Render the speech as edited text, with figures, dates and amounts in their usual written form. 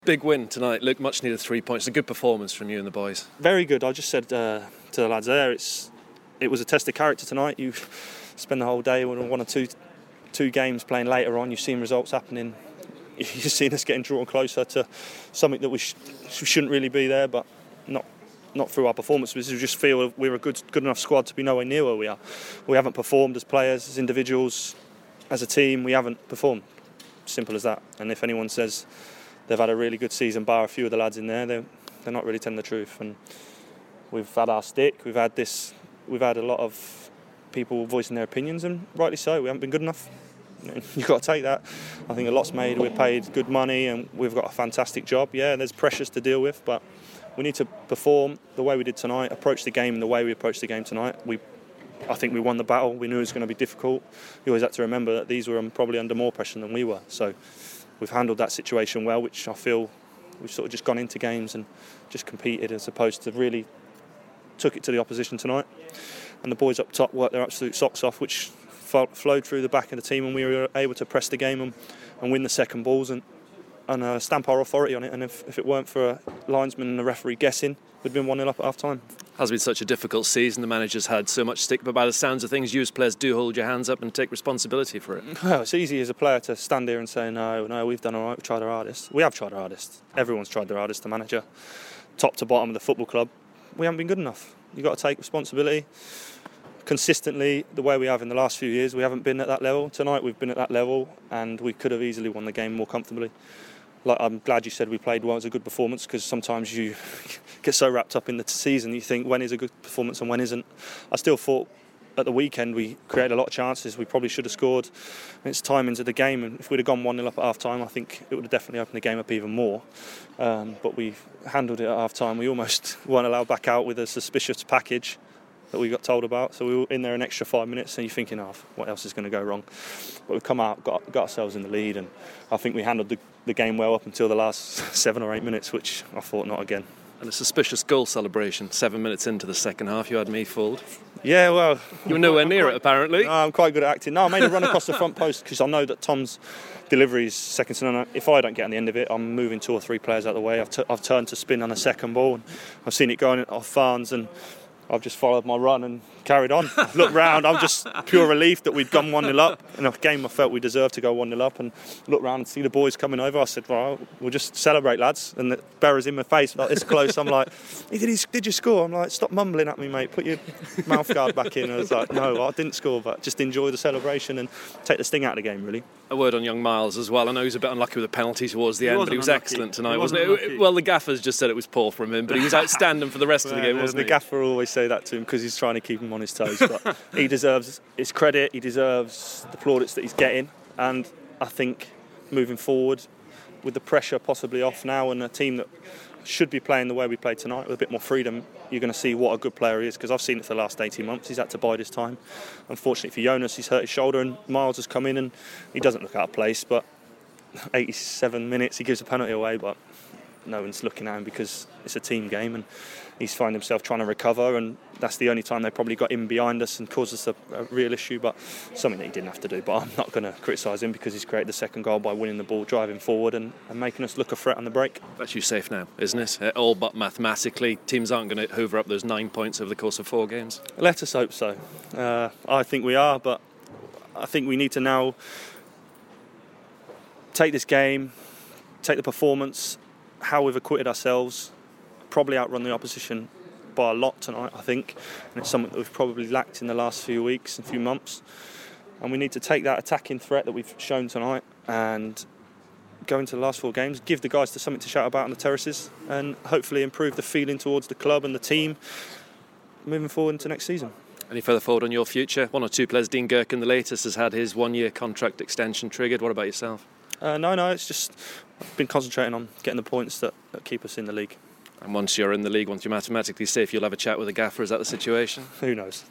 Big win tonight, Luke. Much needed 3 points. A good performance from you and the boys. Very good. I just said to the lads there, it was a test of character tonight. You spend the whole day on one or two games playing later on. You've seen results happening. You've seen us getting drawn closer to something that we shouldn't really be there, but not through our performance. We just feel we're a good enough squad to be nowhere near where we are. We haven't performed as players, as individuals, as a team. We haven't performed. Simple as that. And if anyone says they've had a really good season, bar a few of the lads in there, they're not really telling the truth. And we've had our stick. We've had a lot of people voicing their opinions, and rightly so. We haven't been good enough. You've got to take that. I think a lot's made. We're paid good money and we've got a fantastic job. Yeah, there's pressures to deal with, but we need to perform the way we did tonight, approach the game the way we approached the game tonight. I think we won the battle. We knew it was going to be difficult. You always have to remember that these were probably under more pressure than we were. So we've handled that situation well, which I feel we've sort of just gone into games and just competed as opposed to really took it to the opposition tonight. And the boys up top worked their absolute socks off, which flowed through the back of the team, and we were able to press the game and win the second balls and stamp our authority on it. And if it weren't for a linesman and a referee guessing, we'd been 1-0 up at half time. Has been such a difficult season. The manager's had so much stick, but by the sounds of things, you as players do hold your hands up and take responsibility for it. Well, it's easy as a player to stand here and say, no, we've done all right, we've tried our hardest. We have tried our hardest. Everyone's tried their hardest, the manager, top to bottom of the football club. We haven't been good enough. You've got to take responsibility. Consistently, the way we have in the last few years, we haven't been at that level. Tonight we've been at that level and we could have easily won the game more comfortably. I'm glad you said we played well. It was a good performance, because sometimes you get so wrapped up in the season you think when is a good performance and when isn't. I still thought at the weekend we created a lot of chances. We probably should have scored. It's timings of the game, and if we'd have gone 1-0 up at half time, I think it would have definitely opened the game up even more. But we handled it at half time. We almost weren't allowed back out with a suspicious package that we got told about, so we were in there an extra 5 minutes and you're thinking, what else is going to go wrong? But we've come out, got ourselves in the lead, and I think we handled the game well up until the last 7 or 8 minutes, which I thought not again. And a suspicious goal celebration 7 minutes into the second half. You had me fooled. Yeah, well, you were nowhere near it apparently. No, I'm quite good at acting. No, I made a run across the front post because I know that Tom's delivery is second to none. If I don't get on the end of it, I'm moving 2 or 3 players out of the way. I've turned to spin on a second ball, and I've seen it going off Farnes, and I've just followed my run and carried on. Looked round, I'm just pure relief that we'd gone 1-0 up. In a game I felt we deserved to go 1-0 up, and looked round and see the boys coming over. I said, well, we'll just celebrate, lads. And the Berra's in my face, like this close. I'm like, did you score? I'm like, stop mumbling at me, mate. Put your mouth guard back in. And I was like, no, I didn't score, but just enjoy the celebration and take the sting out of the game, really. A word on young Miles as well. I know he was a bit unlucky with the penalty towards the end, but he was excellent tonight, wasn't it? Well, the gaffer's just said it was poor from him, but he was outstanding for the rest of the game, wasn't he? The gaffer always say that to him because he's trying to keep him on his toes, but he deserves his credit, he deserves the plaudits that he's getting, and I think moving forward with the pressure possibly off now and a team that should be playing the way we played tonight with a bit more freedom, you're going to see what a good player he is, because I've seen it for the last 18 months. He's had to bide his time. Unfortunately for Jonas, he's hurt his shoulder, and Miles has come in and he doesn't look out of place, but 87 minutes he gives a penalty away, but no one's looking at him because it's a team game, and he's found himself trying to recover, and that's the only time they probably got him behind us and caused us a real issue, but something that he didn't have to do. But I'm not going to criticise him because he's created the second goal by winning the ball, driving forward and making us look a threat on the break. That's you safe now, isn't it? All but mathematically, teams aren't going to hoover up those 9 points over the course of 4 games. Let us hope so. I think we are, but I think we need to now take this game, take the performance, how we've acquitted ourselves, probably outrun the opposition by a lot tonight, I think, and it's something that we've probably lacked in the last few weeks and few months, and we need to take that attacking threat that we've shown tonight and go into the last 4 games, give the guys something to shout about on the terraces, and hopefully improve the feeling towards the club and the team moving forward into next season. Any further forward on your future? 1 or 2 players, Dean Gerken the latest, has had his 1-year contract extension triggered. What about yourself? No, it's just I've been concentrating on getting the points that keep us in the league. And once you're in the league, once you're mathematically safe, you'll have a chat with the gaffer. Is that the situation? Who knows?